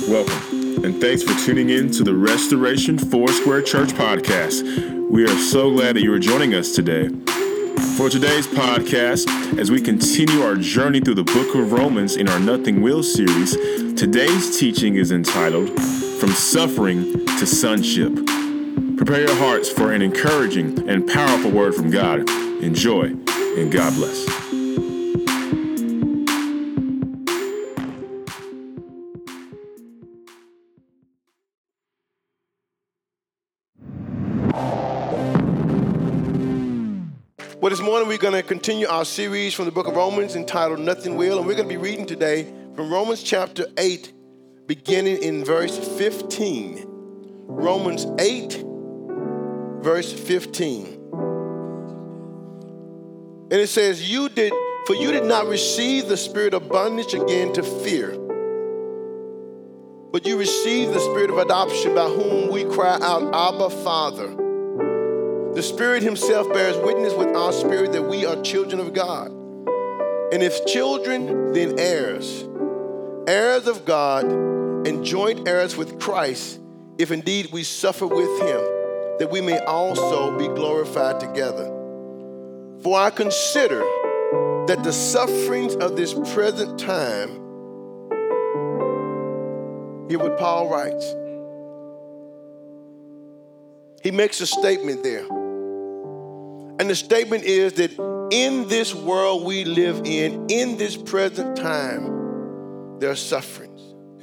Welcome, and thanks for tuning in to the Restoration Foursquare Church podcast. We are so glad that you are joining us today. For today's podcast, as we continue our journey through the book of Romans in our Nothing Will series, today's teaching is entitled, From Suffering to Sonship. Prepare your hearts for an encouraging and powerful word from God. Enjoy, and God bless. Well, this morning we're going to continue our series from the book of Romans entitled Nothing Will, and we're going to be reading today from Romans chapter 8, beginning in verse 15. Romans 8, verse 15. And it says, For you did not receive the spirit of bondage again to fear, but you received the spirit of adoption by whom we cry out, Abba, Father. The Spirit himself bears witness with our spirit that we are children of God. And if children, then heirs, heirs of God, and joint heirs with Christ, if indeed we suffer with him, that we may also be glorified together. For I consider that the sufferings of this present time, hear what Paul writes. He makes a statement there. And the statement is that in this world we live in this present time, there are sufferings.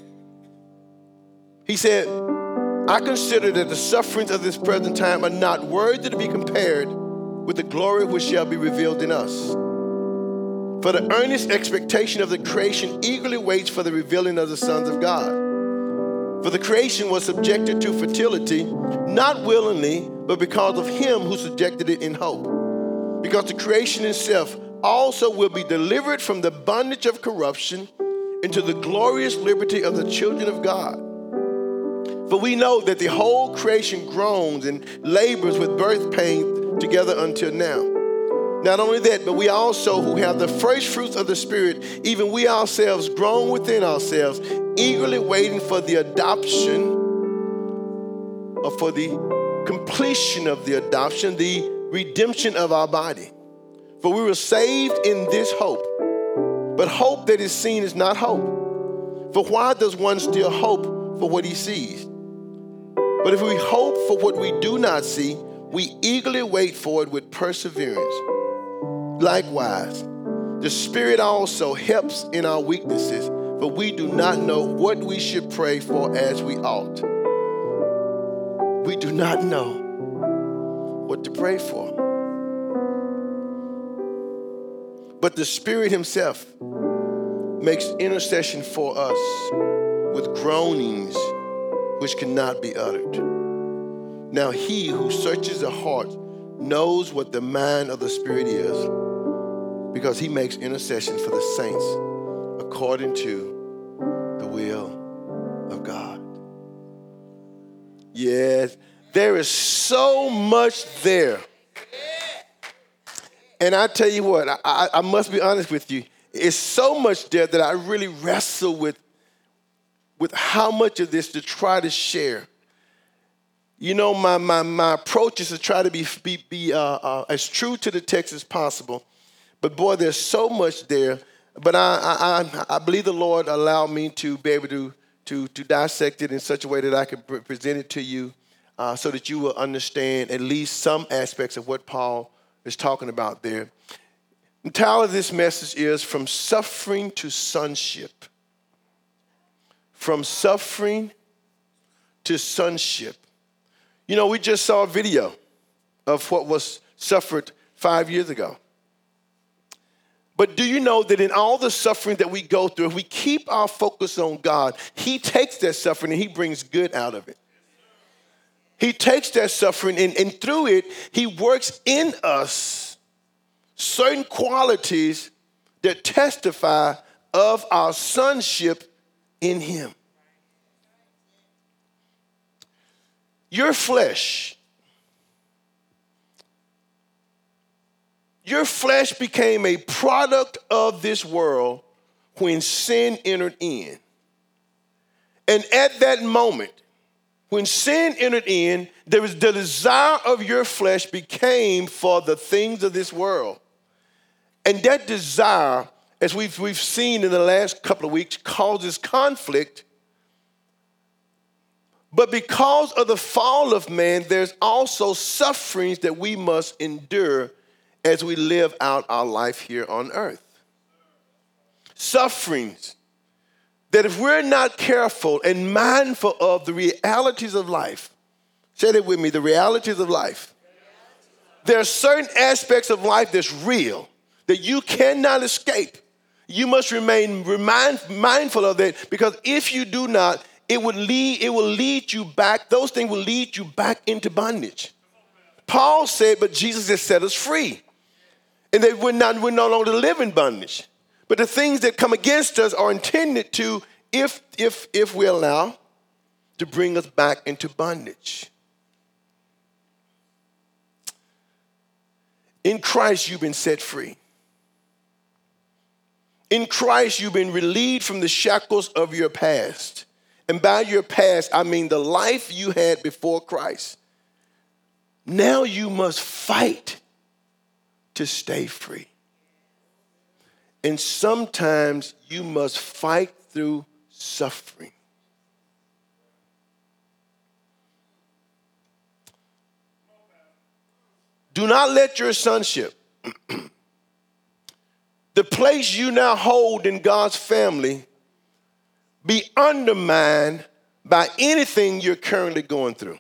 He said, I consider that the sufferings of this present time are not worthy to be compared with the glory which shall be revealed in us. For the earnest expectation of the creation eagerly waits for the revealing of the sons of God. For the creation was subjected to fertility, not willingly, but because of him who subjected it in hope. Because the creation itself also will be delivered from the bondage of corruption into the glorious liberty of the children of God. For we know that the whole creation groans and labors with birth pain together until now. Not only that, but we also who have the first fruits of the Spirit, even we ourselves groan within ourselves, eagerly waiting for the adoption, or for the completion of the adoption, the redemption of our body. For we were saved in this hope. But hope that is seen is not hope. For why does one still hope for what he sees? But if we hope for what we do not see, we eagerly wait for it with perseverance. Likewise, the Spirit also helps in our weaknesses, for we do not know what we should pray for as we ought. We do not know what to pray for. But the Spirit himself makes intercession for us with groanings which cannot be uttered. Now he who searches the heart knows what the mind of the Spirit is, because he makes intercession for the saints according to the will of God. Yes, there is so much there. And I tell you what, I must be honest with you. It's so much there that I really wrestle with how much of this to try to share. You know, my approach is to try to be as true to the text as possible. But boy, there's so much there. But I believe the Lord allowed me to be able to dissect it in such a way that I can present it to you so that you will understand at least some aspects of what Paul is talking about there. The title of this message is From Suffering to Sonship. From suffering to sonship. You know, we just saw a video of what was suffered 5 years ago. But do you know that in all the suffering that we go through, if we keep our focus on God, he takes that suffering and he brings good out of it. He takes that suffering and through it, he works in us certain qualities that testify of our sonship in him. Your flesh became a product of this world when sin entered in. And at that moment, when sin entered in, there was the desire of your flesh became for the things of this world. And that desire, as we've seen in the last couple of weeks, causes conflict. But because of the fall of man, there's also sufferings that we must endure as we live out our life here on earth. Sufferings that if we're not careful and mindful of the realities of life, say that with me, the realities of life. There are certain aspects of life that's real, that you cannot escape. You must remain mindful of that, because if you do not, it will lead you back. Those things will lead you back into bondage. Paul said, but Jesus has set us free. And that we're no longer live in bondage. But the things that come against us are intended to, if we allow, to bring us back into bondage. In Christ, you've been set free. In Christ, you've been relieved from the shackles of your past. And by your past, I mean the life you had before Christ. Now you must fight to stay free. And sometimes you must fight through suffering. Do not let your sonship, the place you now hold in God's family, be undermined by anything you're currently going through.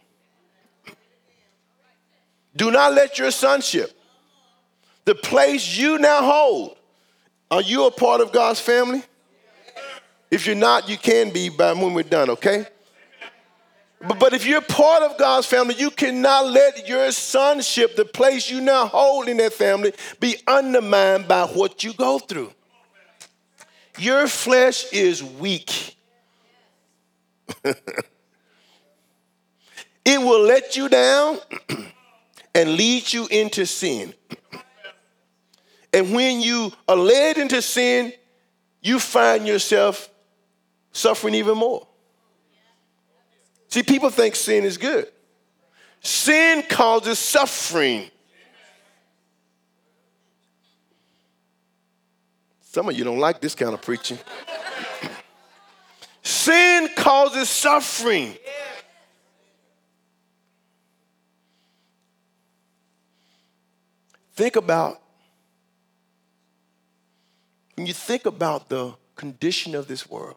Do not let your sonship, the place you now hold, are you a part of God's family? If you're not, you can be by when we're done, okay? But if you're part of God's family, you cannot let your sonship, the place you now hold in that family, be undermined by what you go through. Your flesh is weak. It will let you down and lead you into sin. And when you are led into sin, you find yourself suffering even more. See, people think sin is good. Sin causes suffering. Some of you don't like this kind of preaching. Sin causes suffering. When you think about the condition of this world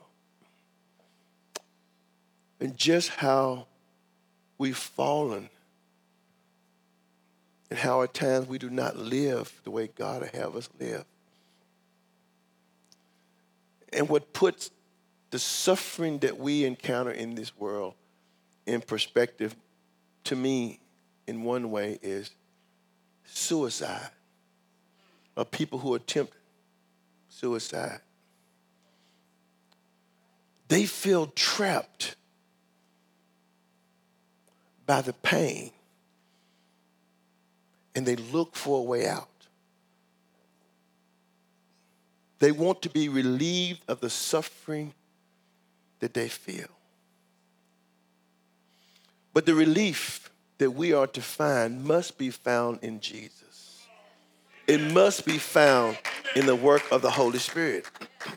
and just how we've fallen and how at times we do not live the way God would have us live. And what puts the suffering that we encounter in this world in perspective, to me, in one way, is suicide, or people who attempt suicide. They feel trapped by the pain, and they look for a way out. They want to be relieved of the suffering that they feel. But the relief that we are to find must be found in Jesus. It must be found in the work of the Holy Spirit.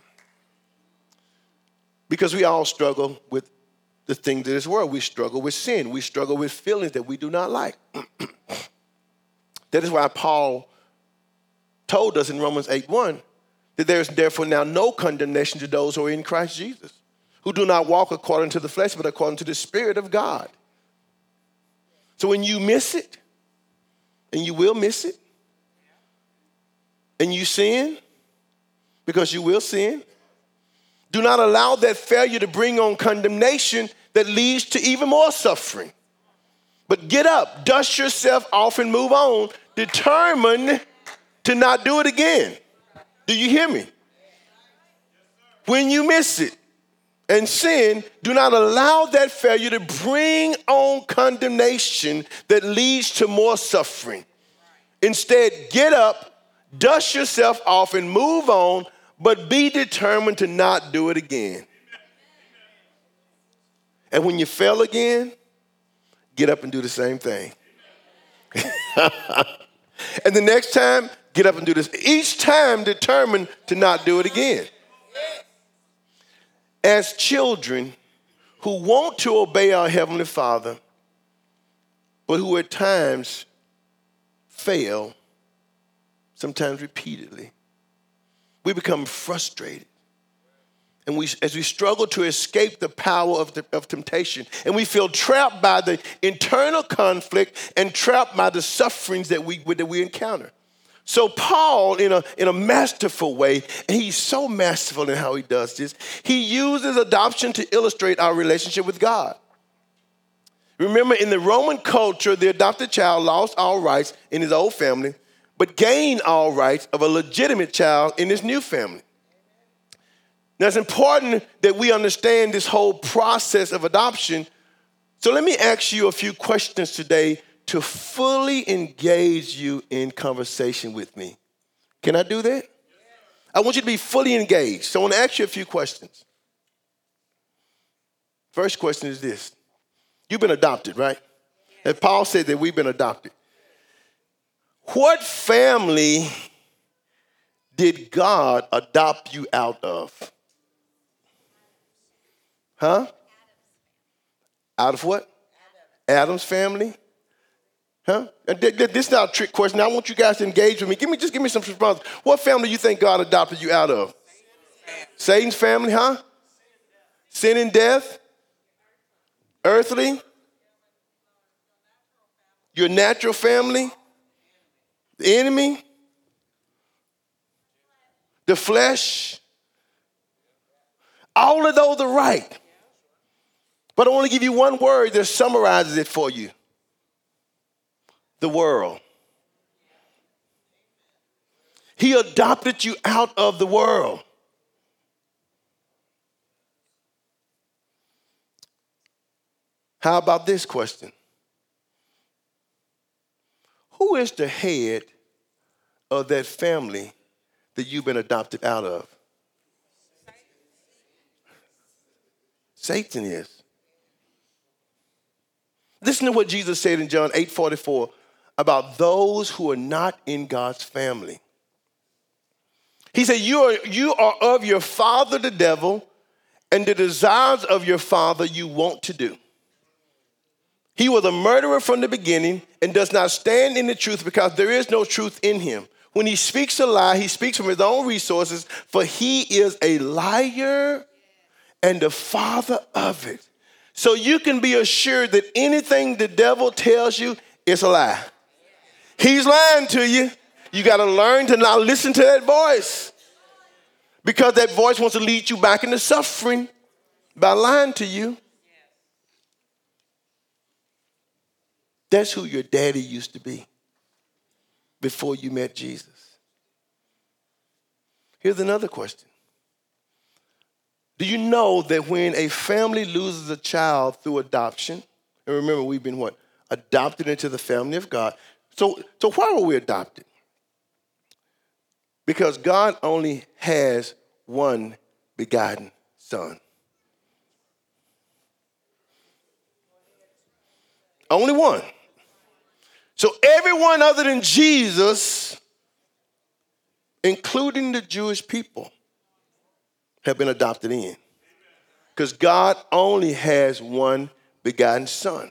Because we all struggle with the things of this world. We struggle with sin. We struggle with feelings that we do not like. That is why Paul told us in Romans 8:1 that there is therefore now no condemnation to those who are in Christ Jesus, who do not walk according to the flesh, but according to the Spirit of God. So when you miss it, and you will miss it, and you sin, because you will sin, do not allow that failure to bring on condemnation that leads to even more suffering. But get up, dust yourself off, and move on, determined to not do it again. Do you hear me? When you miss it and sin, do not allow that failure to bring on condemnation that leads to more suffering. Instead, get up, dust yourself off, and move on, but be determined to not do it again. And when you fail again, get up and do the same thing. And the next time, get up and do this. Each time determined to not do it again. As children who want to obey our Heavenly Father, but who at times fail, sometimes repeatedly, we become frustrated. And as we struggle to escape the power of temptation, and we feel trapped by the internal conflict and trapped by the sufferings that we encounter. So Paul, in a masterful way, and he's so masterful in how he does this, he uses adoption to illustrate our relationship with God. Remember, in the Roman culture, the adopted child lost all rights in his old family, but gained all rights of a legitimate child in his new family. Now, it's important that we understand this whole process of adoption. So let me ask you a few questions today to fully engage you in conversation with me. Can I do that? I want you to be fully engaged. So I want to ask you a few questions. First question is this. You've been adopted, right? And Paul said that we've been adopted. What family did God adopt you out of? Huh? Out of what? Adam's family? Huh? This is not a trick question. I want you guys to engage with me. Give me some response. What family do you think God adopted you out of? Satan's family, huh? Sin and death? Earthly? Your natural family? The enemy? The flesh? All of those are right. But I want to give you one word that summarizes it for you. The world. He adopted you out of the world. How about this question? Who is the head of that family that you've been adopted out of? Satan is. Listen to what Jesus said in John 8:44 about those who are not in God's family. He said, you are of your father the devil, and the desires of your father you want to do. He was a murderer from the beginning and does not stand in the truth because there is no truth in him. When he speaks a lie, he speaks from his own resources, for he is a liar and the father of it. So you can be assured that anything the devil tells you is a lie. He's lying to you. You got to learn to not listen to that voice, because that voice wants to lead you back into suffering by lying to you. That's who your daddy used to be before you met Jesus. Here's another question. Do you know that when a family loses a child through adoption, and remember we've been what? Adopted into the family of God. So why were we adopted? Because God only has one begotten son. Only one. So everyone other than Jesus, including the Jewish people, have been adopted in. Because God only has one begotten son.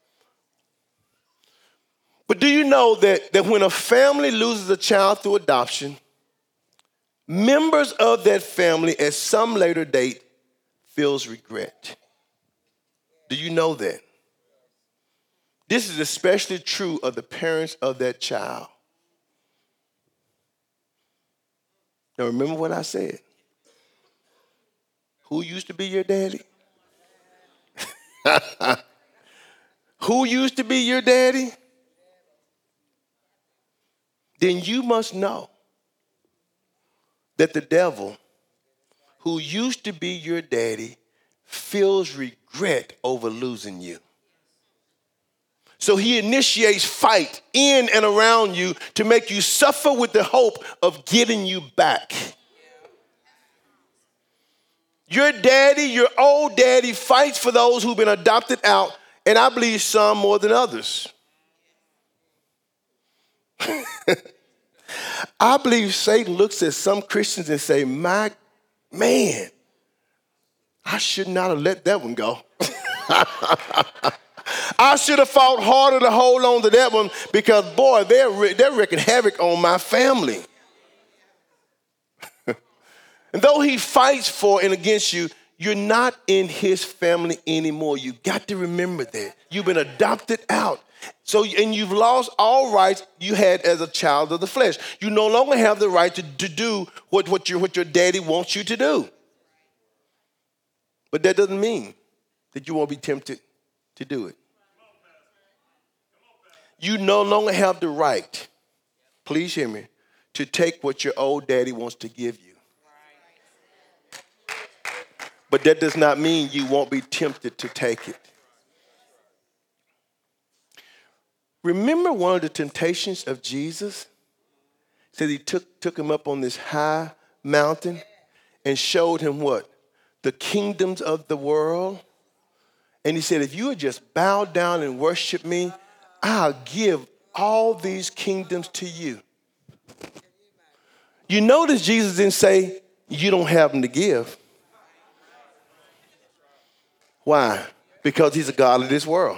But do you know that when a family loses a child through adoption, members of that family at some later date feels regret? Do you know that? This is especially true of the parents of that child. Now remember what I said. Who used to be your daddy? Who used to be your daddy? Then you must know that the devil, who used to be your daddy, feels regret over losing you. So he initiates fight in and around you to make you suffer with the hope of getting you back. Your daddy, your old daddy, fights for those who've been adopted out, and I believe some more than others. I believe Satan looks at some Christians and say, my man, I should not have let that one go. I should have fought harder to hold on to that one because, boy, they're wreaking havoc on my family. And though he fights for and against you, you're not in his family anymore. You got to remember that. You've been adopted out. So, and you've lost all rights you had as a child of the flesh. You no longer have the right to do what your daddy wants you to do. But that doesn't mean that you won't be tempted to do it. You no longer have the right, please hear me, to take what your old daddy wants to give you. But that does not mean you won't be tempted to take it. Remember one of the temptations of Jesus? It said he took him up on this high mountain and showed him what? The kingdoms of the world. And he said, if you would just bow down and worship me, I'll give all these kingdoms to you. You notice Jesus didn't say, you don't have them to give. Why? Because he's a God of this world.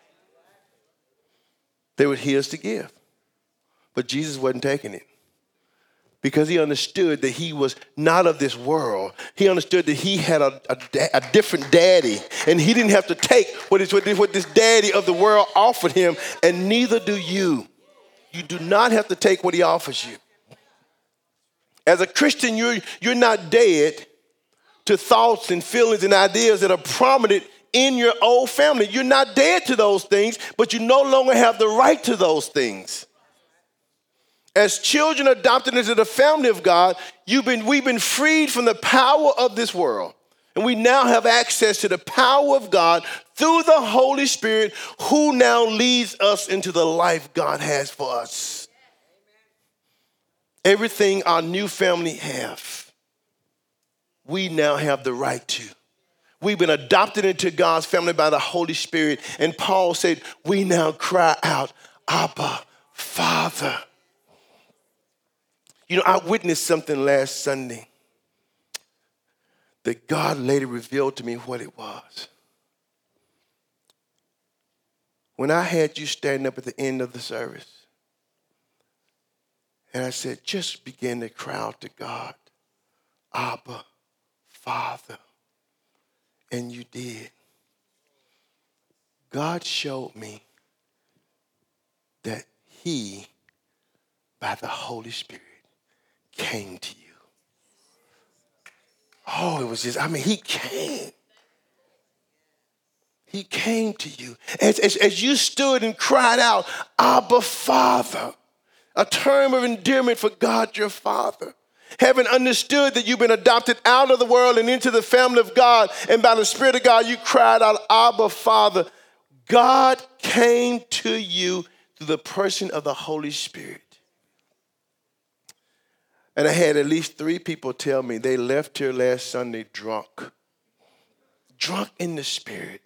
They were his to give. But Jesus wasn't taking it. Because he understood that he was not of this world. He understood that he had a different daddy. And he didn't have to take what this daddy of the world offered him. And neither do you. You do not have to take what he offers you. As a Christian, you're not dead to thoughts and feelings and ideas that are prominent in your old family. You're not dead to those things, but you no longer have the right to those things. As children adopted into the family of God, we've been freed from the power of this world. And we now have access to the power of God through the Holy Spirit, who now leads us into the life God has for us. Everything our new family have, we now have the right to. We've been adopted into God's family by the Holy Spirit. And Paul said, we now cry out, Abba, Father. You know, I witnessed something last Sunday that God later revealed to me what it was. When I had you standing up at the end of the service, and I said, just begin to cry out to God, Abba, Father. And you did. God showed me that he, by the Holy Spirit, came to you. Oh, it was just, he came. He came to you. As you stood and cried out, Abba, Father, a term of endearment for God, your Father. Having understood that you've been adopted out of the world and into the family of God, and by the Spirit of God, you cried out, Abba, Father. God came to you through the person of the Holy Spirit. And I had at least 3 people tell me they left here last Sunday drunk in the Spirit.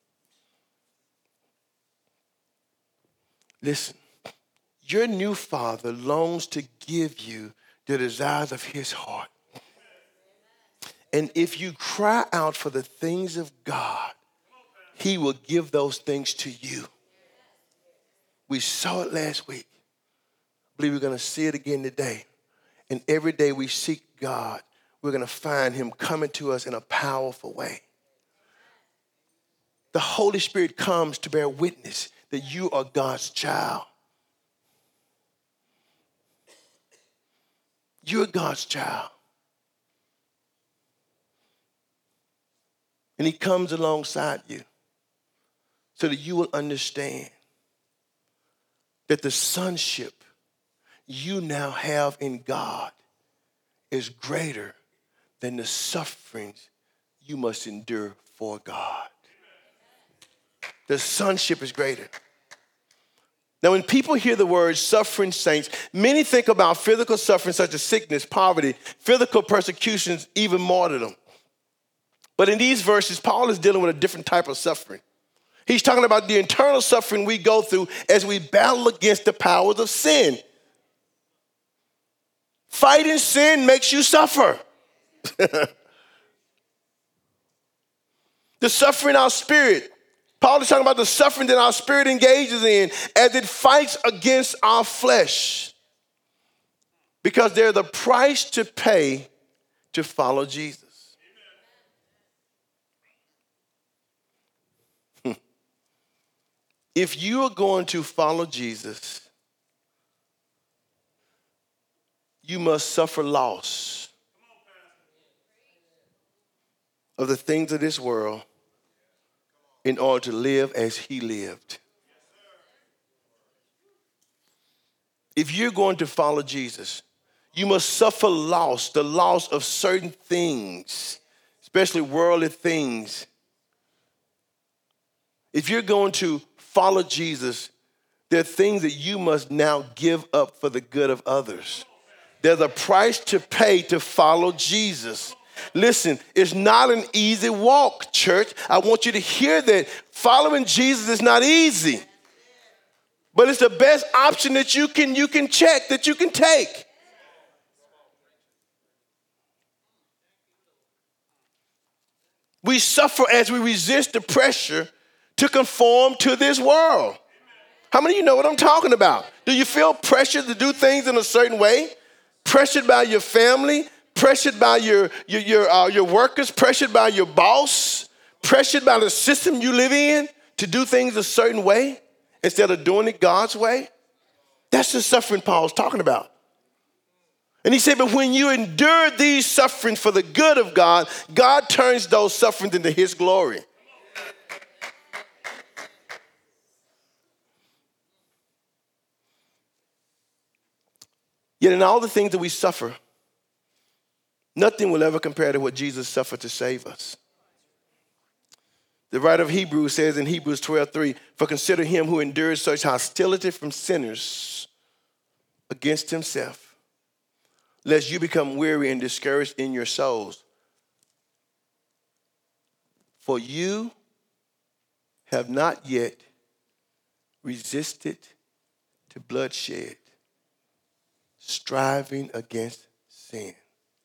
Listen, your new Father longs to give you the desires of his heart. And if you cry out for the things of God, he will give those things to you. We saw it last week. I believe we're going to see it again today. And every day we seek God, we're going to find him coming to us in a powerful way. The Holy Spirit comes to bear witness that you are God's child. You're God's child. And he comes alongside you so that you will understand that the sonship you now have in God is greater than the sufferings you must endure for God. The sonship is greater. Now, when people hear the word suffering saints, many think about physical suffering such as sickness, poverty, physical persecutions, even martyrdom. But in these verses, Paul is dealing with a different type of suffering. He's talking about the internal suffering we go through as we battle against the powers of sin. Fighting sin makes you suffer. The suffering our spirit. Paul is talking about the suffering that our spirit engages in as it fights against our flesh. Because there's a price to pay to follow Jesus. If you are going to follow Jesus, you must suffer loss of the things of this world in order to live as he lived. If you're going to follow Jesus, you must suffer loss, the loss of certain things, especially worldly things. If you're going to follow Jesus, there are things that you must now give up for the good of others. There's a price to pay to follow Jesus. Listen, it's not an easy walk, church. I want you to hear that following Jesus is not easy. But it's the best option that you can check, that you can take. We suffer as we resist the pressure to conform to this world. How many of you know what I'm talking about? Do you feel pressured to do things in a certain way? Pressured by your family? Pressured by your workers? Pressured by your boss? Pressured by the system you live in to do things a certain way instead of doing it God's way? That's the suffering Paul's talking about. And he said, but when you endure these sufferings for the good of God, God turns those sufferings into his glory. Yet in all the things that we suffer, nothing will ever compare to what Jesus suffered to save us. The writer of Hebrews says in Hebrews 12:3, for consider him who endured such hostility from sinners against himself, lest you become weary and discouraged in your souls. For you have not yet resisted to bloodshed, striving against sin.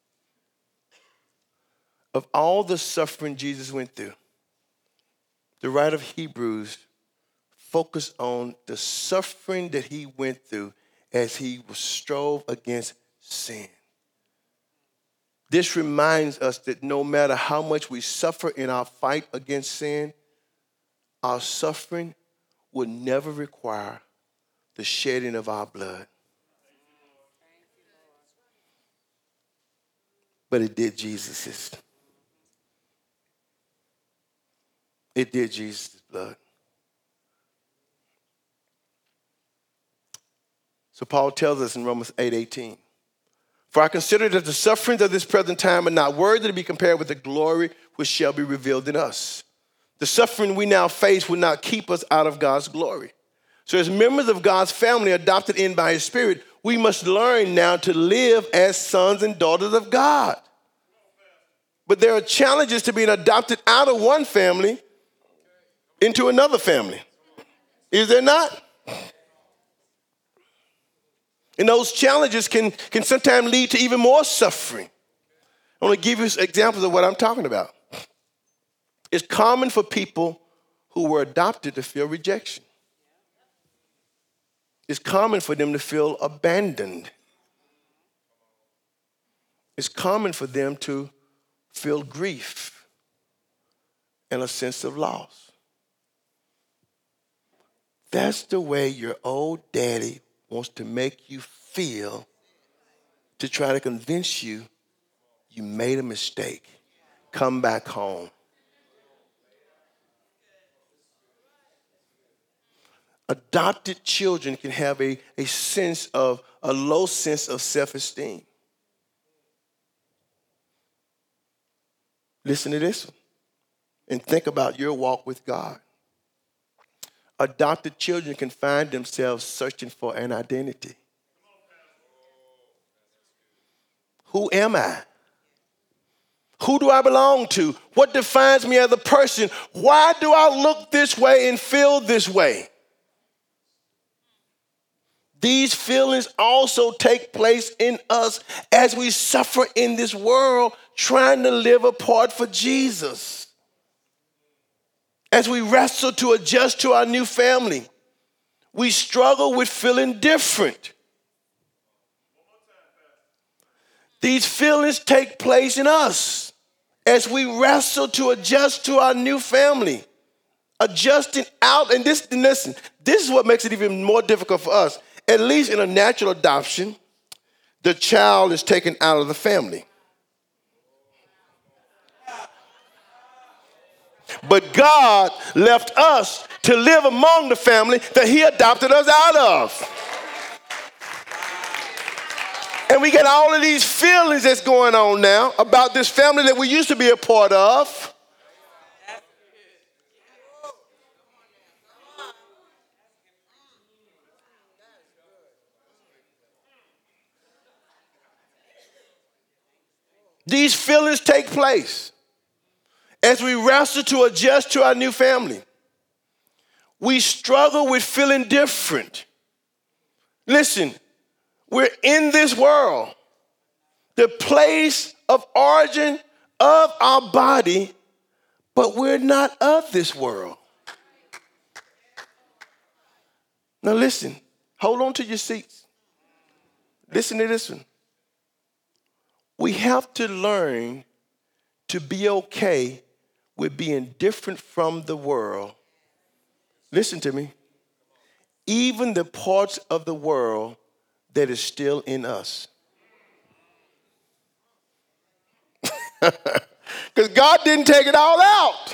Of all the suffering Jesus went through, the writer of Hebrews focused on the suffering that he went through as he strove against sin. This reminds us that no matter how much we suffer in our fight against sin, our suffering will never require the shedding of our blood. But it did Jesus's. It did Jesus' blood. So Paul tells us in Romans 8:18, for I consider that the sufferings of this present time are not worthy to be compared with the glory which shall be revealed in us. The suffering we now face will not keep us out of God's glory. So as members of God's family adopted in by his Spirit, we must learn now to live as sons and daughters of God. But there are challenges to being adopted out of one family into another family. Is there not? And those challenges can sometimes lead to even more suffering. I want to give you examples of what I'm talking about. It's common for people who were adopted to feel rejection. It's common for them to feel abandoned. It's common for them to feel grief and a sense of loss. That's the way your old daddy wants to make you feel to try to convince you you made a mistake. Come back home. Adopted children can have a low sense of self-esteem. Listen to this one and think about your walk with God. Adopted children can find themselves searching for an identity. Who am I? Who do I belong to? What defines me as a person? Why do I look this way and feel this way? These feelings also take place in us as we suffer in this world trying to live apart for Jesus. As we wrestle to adjust to our new family, we struggle with feeling different. These feelings take place in us as we wrestle to adjust to our new family. Adjusting out, and listen, this is what makes it even more difficult for us. At least in a natural adoption, the child is taken out of the family. But God left us to live among the family that he adopted us out of. And we get all of these feelings that's going on now about this family that we used to be a part of. These feelings take place as we wrestle to adjust to our new family. We struggle with feeling different. Listen, we're in this world. The place of origin of our body, but we're not of this world. Now listen, hold on to your seats. Listen to this one. We have to learn to be okay with being different from the world. Listen to me. Even the parts of the world that is still in us. Because God didn't take it all out.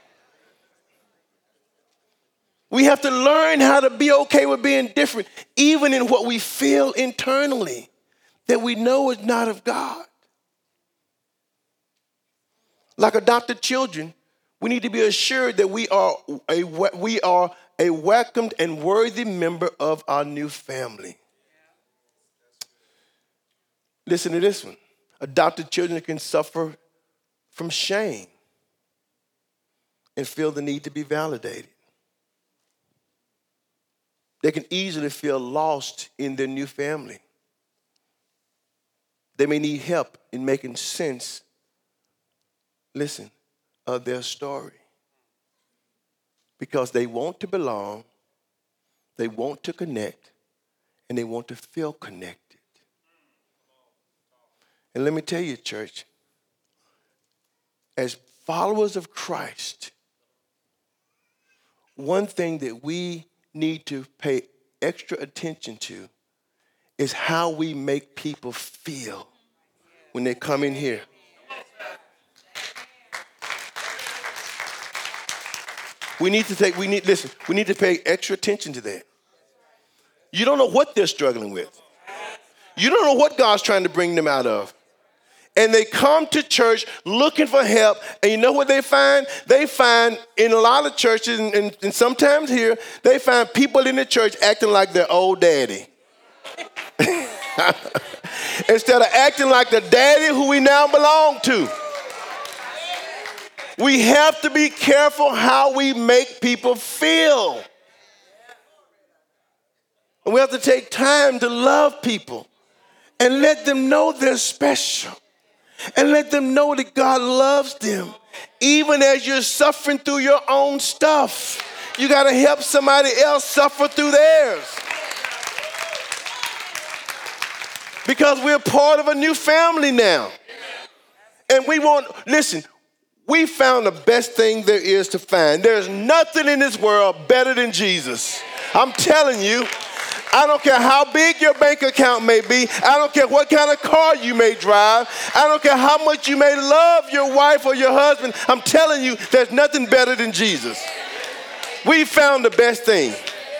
We have to learn how to be okay with being different, even in what we feel internally that we know is not of God. Like adopted children, we need to be assured that we are a welcomed and worthy member of our new family. Listen to this one. Adopted children can suffer from shame and feel the need to be validated. They can easily feel lost in their new family. They may need help in making sense, listen, of their story. Because they want to belong, they want to connect, and they want to feel connected. And let me tell you, church, as followers of Christ, one thing that we need to pay extra attention to is how we make people feel when they come in here. We need to pay extra attention to that. You don't know what they're struggling with. You don't know what God's trying to bring them out of. And they come to church looking for help. And you know what they find? They find in a lot of churches, and sometimes here, they find people in the church acting like their old daddy. Instead of acting like the daddy who we now belong to. We have to be careful how we make people feel. And we have to take time to love people and let them know they're special. And let them know that God loves them. Even as you're suffering through your own stuff, you got to help somebody else suffer through theirs. Because we're part of a new family now. And we found the best thing there is to find. There's nothing in this world better than Jesus. I'm telling you. I don't care how big your bank account may be. I don't care what kind of car you may drive. I don't care how much you may love your wife or your husband. I'm telling you, there's nothing better than Jesus. We found the best thing.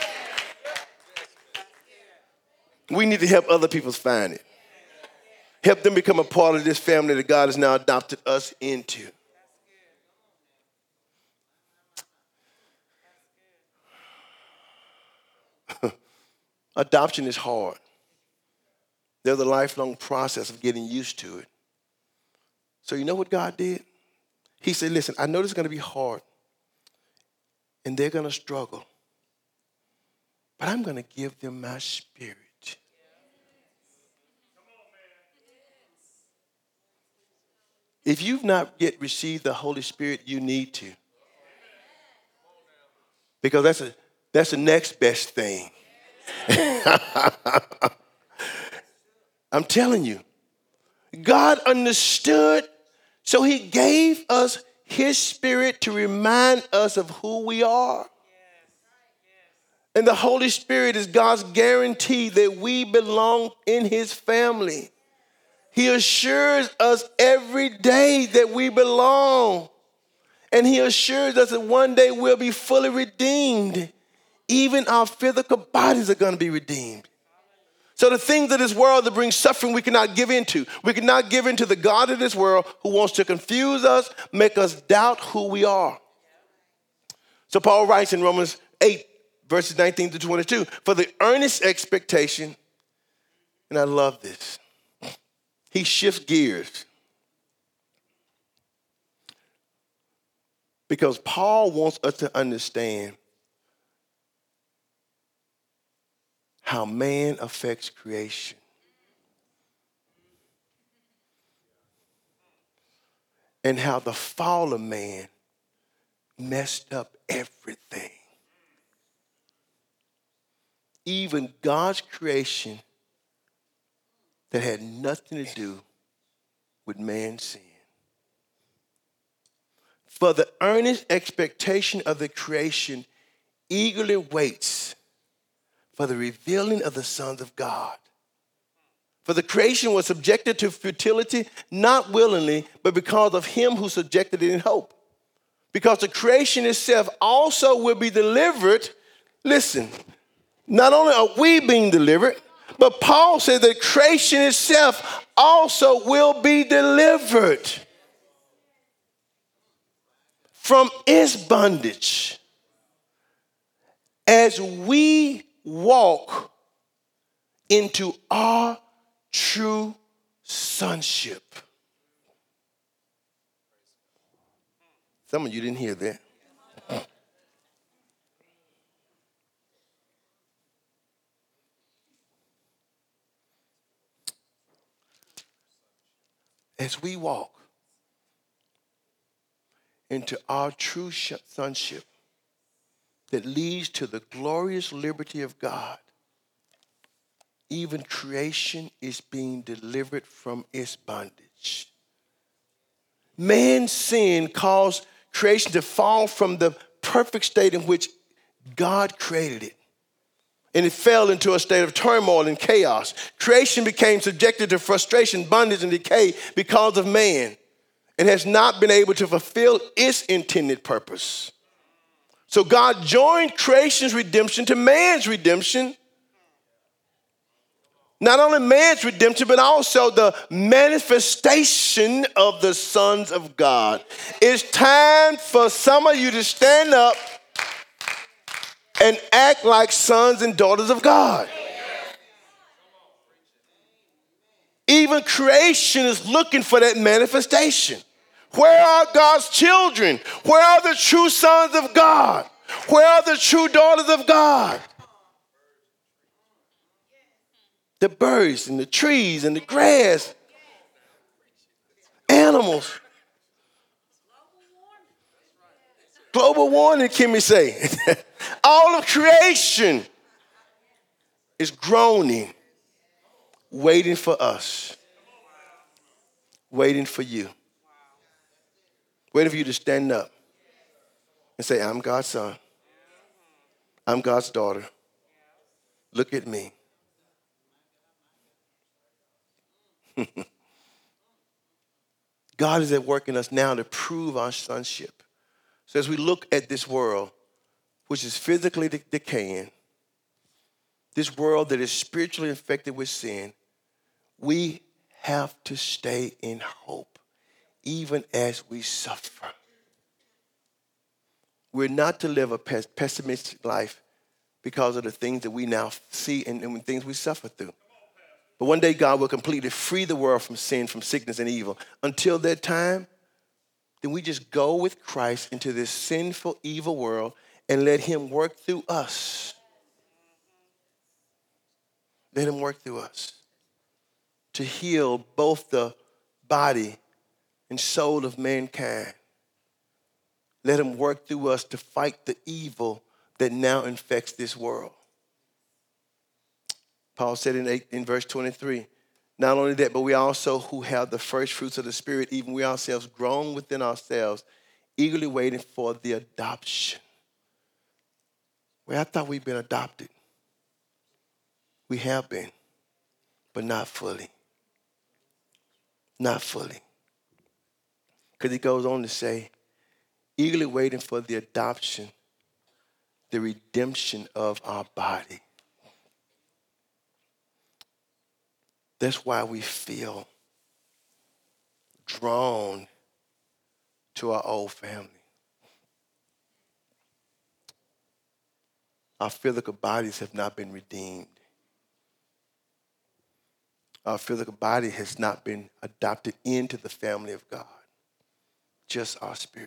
We need to help other people find it. Help them become a part of this family that God has now adopted us into. Adoption is hard. There's a lifelong process of getting used to it. So you know what God did? He said, listen, I know this is going to be hard, and they're going to struggle, but I'm going to give them my spirit. If you've not yet received the Holy Spirit, you need to. Because that's the next best thing. I'm telling you. God understood, so he gave us his spirit to remind us of who we are. And the Holy Spirit is God's guarantee that we belong in his family. He assures us every day that we belong. And he assures us that one day we'll be fully redeemed. Even our physical bodies are going to be redeemed. So the things of this world that bring suffering we cannot give into. We cannot give into the God of this world who wants to confuse us, make us doubt who we are. So Paul writes in Romans 8, verses 19 to 22, for the earnest expectation, and I love this, he shifts gears. Because Paul wants us to understand how man affects creation. And how the fall of man messed up everything. Even God's creation that had nothing to do with man's sin. For the earnest expectation of the creation eagerly waits for the revealing of the sons of God. For the creation was subjected to futility, not willingly, but because of him who subjected it in hope. Because the creation itself also will be delivered. Listen, not only are we being delivered, but Paul said that creation itself also will be delivered from its bondage as we walk into our true sonship. Some of you didn't hear that. As we walk into our true sonship that leads to the glorious liberty of God, even creation is being delivered from its bondage. Man's sin caused creation to fall from the perfect state in which God created it. And it fell into a state of turmoil and chaos. Creation became subjected to frustration, bondage, and decay because of man, and has not been able to fulfill its intended purpose. So God joined creation's redemption to man's redemption. Not only man's redemption, but also the manifestation of the sons of God. It's time for some of you to stand up and act like sons and daughters of God. Even creation is looking for that manifestation. Where are God's children? Where are the true sons of God? Where are the true daughters of God? The birds and the trees and the grass, animals. Global warming, Kimmy say. All of creation is groaning, waiting for us, waiting for you, waiting for you to stand up and say, I'm God's son. I'm God's daughter. Look at me. God is at work in us now to prove our sonship. So as we look at this world, which is physically decaying, this world that is spiritually infected with sin, we have to stay in hope, even as we suffer. We're not to live a pessimistic life because of the things that we now see and the things we suffer through. But one day God will completely free the world from sin, from sickness and evil. Until that time, then we just go with Christ into this sinful, evil world and let him work through us. Let him work through us to heal both the body and soul of mankind. Let him work through us to fight the evil that now infects this world. Paul said in verse 23, not only that, but we also who have the first fruits of the Spirit, even we ourselves grown within ourselves, eagerly waiting for the adoption. Well, I thought we'd been adopted. We have been, but not fully. Not fully. Because he goes on to say, eagerly waiting for the adoption, the redemption of our body. That's why we feel drawn to our old family. Our physical bodies have not been redeemed. Our physical body has not been adopted into the family of God. Just our spirit.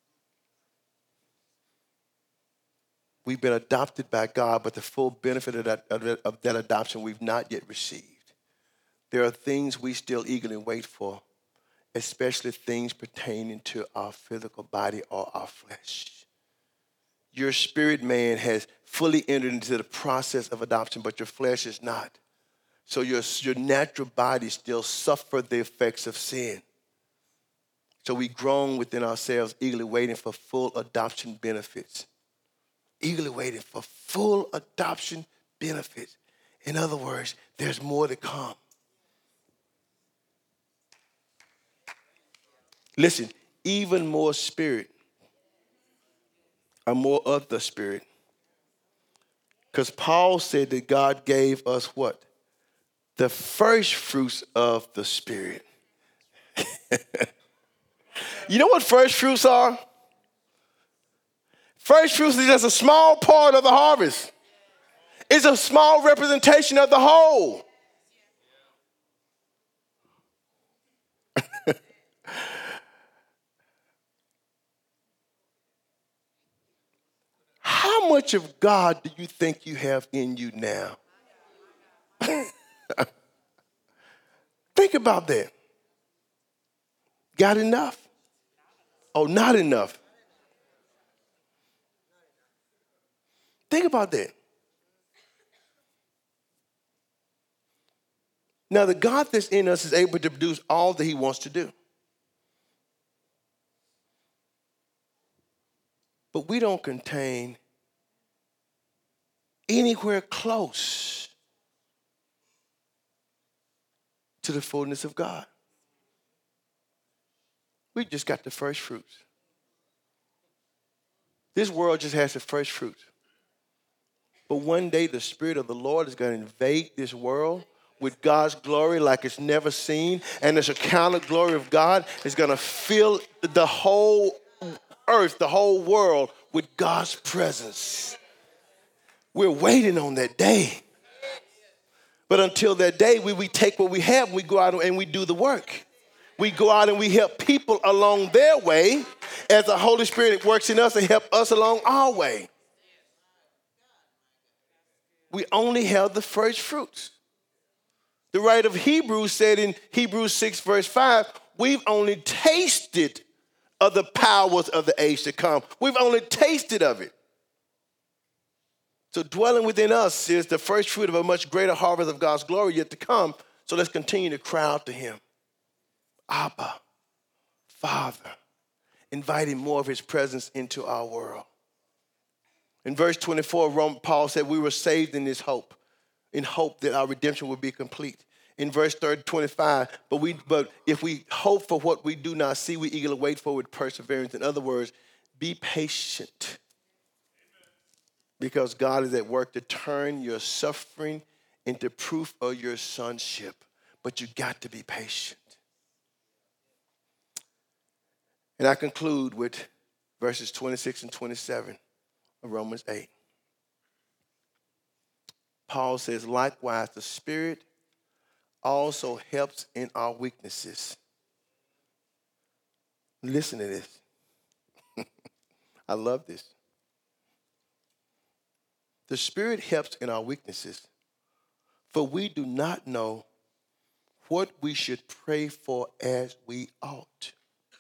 We've been adopted by God, but the full benefit of that adoption we've not yet received. There are things we still eagerly wait for, especially things pertaining to our physical body or our flesh. Your spirit man has fully entered into the process of adoption, but your flesh is not. So your natural body still suffers the effects of sin. So we groan within ourselves, eagerly waiting for full adoption benefits. Eagerly waiting for full adoption benefits. In other words, there's more to come. Listen, even more spirit, or more of the Spirit. Because Paul said that God gave us what? The first fruits of the Spirit. You know what first fruits are? First fruits is just a small part of the harvest. It's a small representation of the whole. How much of God do you think you have in you now? Think about that. Got enough? Oh, not enough. Think about that. Now, the God that's in us is able to produce all that he wants to do. But we don't contain anywhere close to the fullness of God. We just got the first fruits. This world just has the first fruits. But one day the Spirit of the Lord is going to invade this world with God's glory like it's never seen. And the Shekinah glory of God is going to fill the whole earth, the whole world with God's presence. We're waiting on that day. But until that day, we take what we have and we go out and we do the work. We go out and we help people along their way as the Holy Spirit works in us and help us along our way. We only have the first fruits. The writer of Hebrews said in Hebrews 6 verse 5, we've only tasted of the powers of the age to come. We've only tasted of it. So dwelling within us is the first fruit of a much greater harvest of God's glory yet to come. So let's continue to cry out to him. Abba, Father, inviting more of his presence into our world. In verse 24, Paul said we were saved in this hope, in hope that our redemption would be complete. In verse 25, but if we hope for what we do not see, we eagerly wait for with perseverance. In other words, be patient. Because God is at work to turn your suffering into proof of your sonship. But you got to be patient. And I conclude with verses 26 and 27 of Romans 8. Paul says, likewise, the Spirit also helps in our weaknesses. Listen to this. I love this. The Spirit helps in our weaknesses, for we do not know what we should pray for as we ought.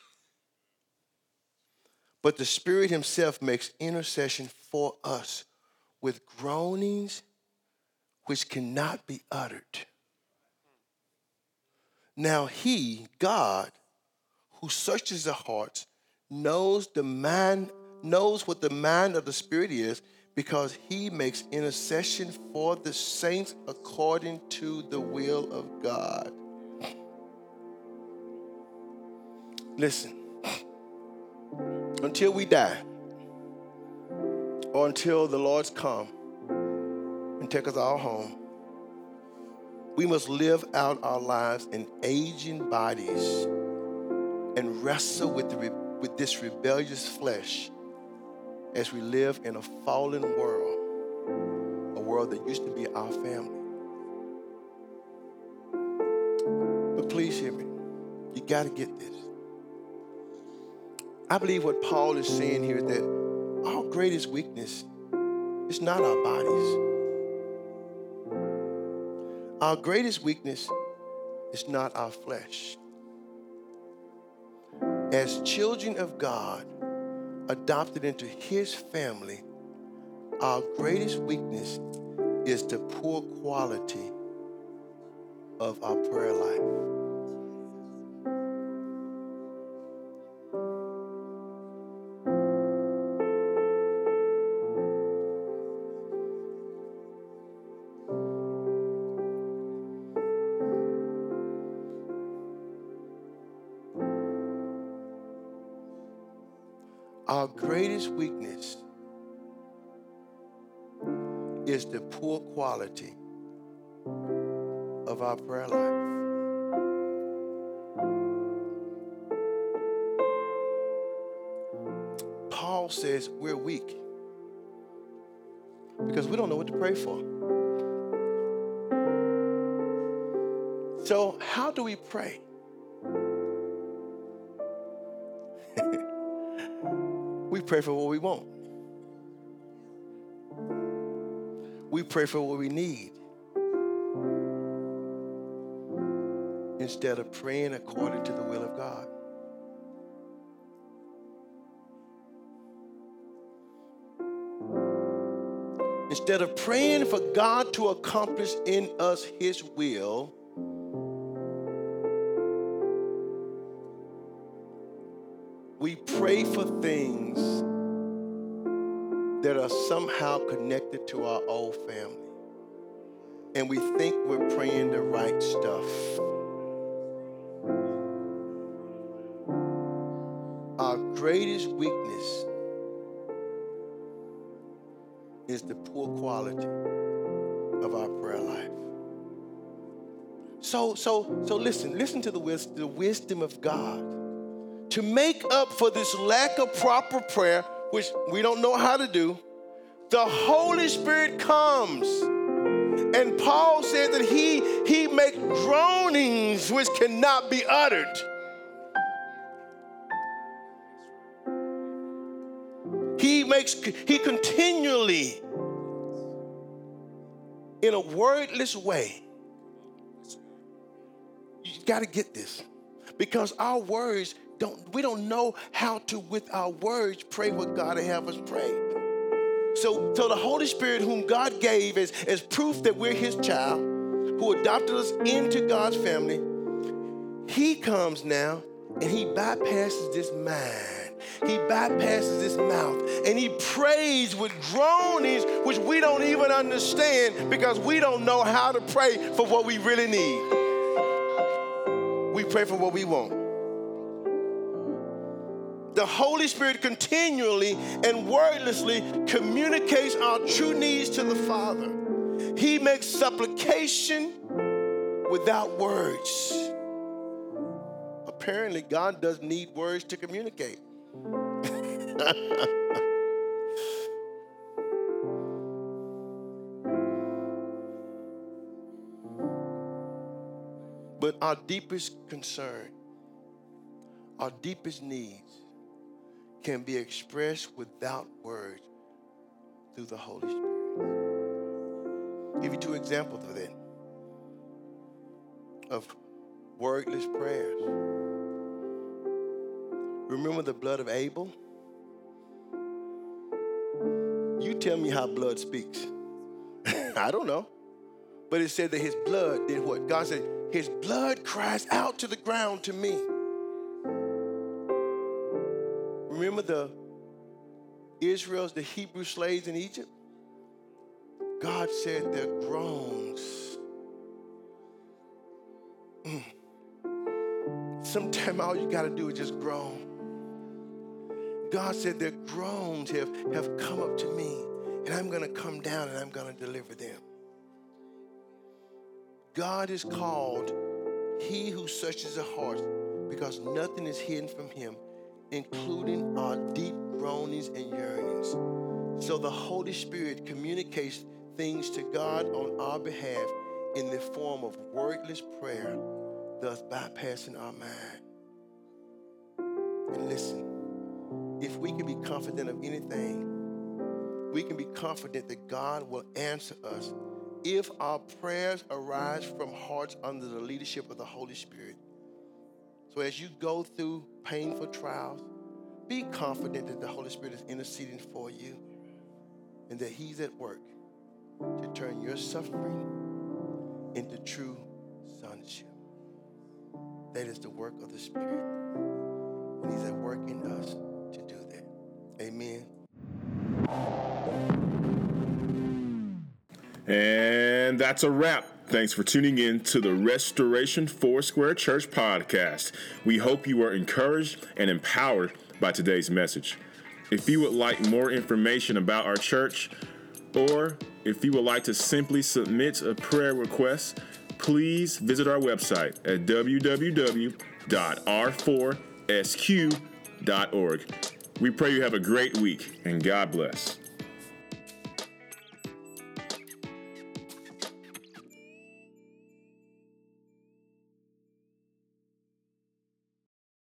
But the Spirit himself makes intercession for us with groanings which cannot be uttered. Now he, God, who searches the hearts, knows what the mind of the Spirit is, because he makes intercession for the saints according to the will of God. Listen, until we die, or until the Lord's come and take us all home, we must live out our lives in aging bodies and wrestle with this rebellious flesh as we live in a fallen world, a world that used to be our family. But please hear me. You got to get this. I believe what Paul is saying here is that our greatest weakness is not our bodies. Our greatest weakness is not our flesh. As children of God, adopted into his family, our greatest weakness is the poor quality of our prayer life. Our greatest weakness is the poor quality of our prayer life. Paul says we're weak because we don't know what to pray for. So how do we pray? We pray for what we want. We pray for what we need instead of praying according to the will of God. Instead of praying for God to accomplish in us his will, we pray for things that are somehow connected to our old family. And we think we're praying the right stuff. Our greatest weakness is the poor quality of our prayer life. So listen to the wisdom of God. To make up for this lack of proper prayer, which we don't know how to do, the Holy Spirit comes. And Paul said that he makes groanings which cannot be uttered. He continually, in a wordless way. You got to get this. Because our words, we don't know how to, with our words, pray what God would have us pray. So the Holy Spirit, whom God gave as proof that we're his child, who adopted us into God's family, he comes now and he bypasses this mind. He bypasses this mouth and he prays with groanings which we don't even understand because we don't know how to pray for what we really need. We pray for what we want. The Holy Spirit continually and wordlessly communicates our true needs to the Father. He makes supplication without words. Apparently, God doesn't need words to communicate. But our deepest concern, our deepest needs can be expressed without words through the Holy Spirit. I'll give you two examples of that, of wordless prayers. Remember the blood of Abel? You tell me how blood speaks. I don't know. But it said that his blood did what? God said, his blood cries out to the ground to me. Remember the Hebrew slaves in Egypt? God said their groans. Sometimes all you got to do is just groan. God said their groans have come up to me, and I'm going to come down and I'm going to deliver them. God is called He who searches the hearts, because nothing is hidden from Him, including our deep groanings and yearnings. So the Holy Spirit communicates things to God on our behalf in the form of wordless prayer, thus bypassing our mind. And listen, if we can be confident of anything, we can be confident that God will answer us if our prayers arise from hearts under the leadership of the Holy Spirit. So as you go through painful trials, be confident that the Holy Spirit is interceding for you and that He's at work to turn your suffering into true sonship. That is the work of the Spirit, and He's at work in us to do that. Amen. And that's a wrap. Thanks for tuning in to the Restoration Foursquare Church podcast. We hope you are encouraged and empowered by today's message. If you would like more information about our church, or if you would like to simply submit a prayer request, please visit our website at www.r4sq.org. We pray you have a great week, and God bless.